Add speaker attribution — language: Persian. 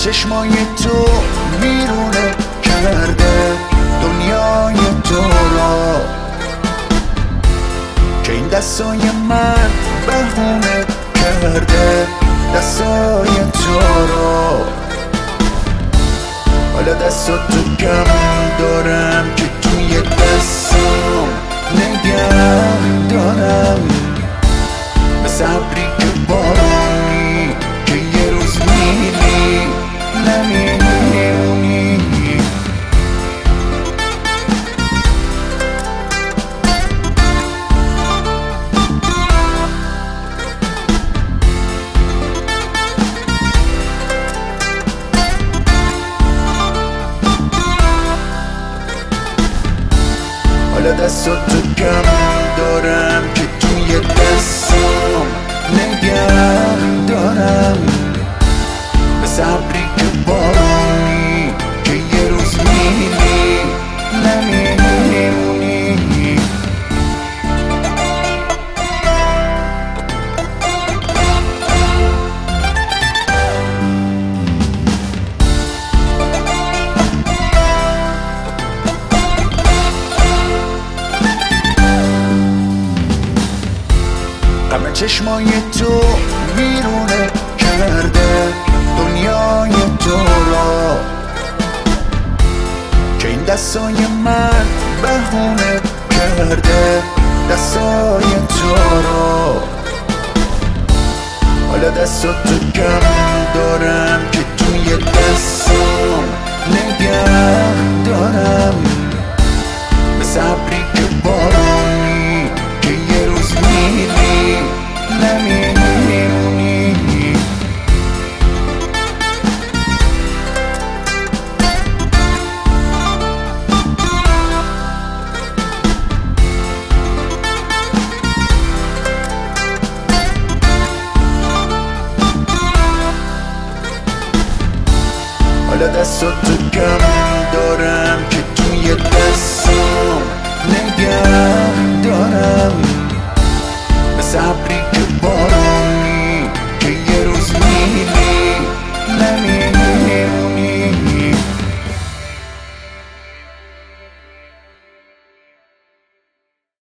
Speaker 1: چشمای تو ویرونه کرده دنیای تو را، که این دستای من بهونه کرده دستای تو را. حالا دستاتو کم دارم که توی دستام نگه دارم، مثل ابری که بارونی که یه روز میری نمیمونی. حالا دستاتو کم دارم که توی دستام نگه دارم، مثل ابری که بارونی که یه روز میری نمیمونی. غم چشمای تو ویرونه کرده دنیای تو را، که این دستای من بهونه کرده دستای تو را. حالا دستاتو کم دارم که توی دستام نگه دارم، مثل ابری که بارونی که یه روز میری نمیمونی. حالا دستاتو کم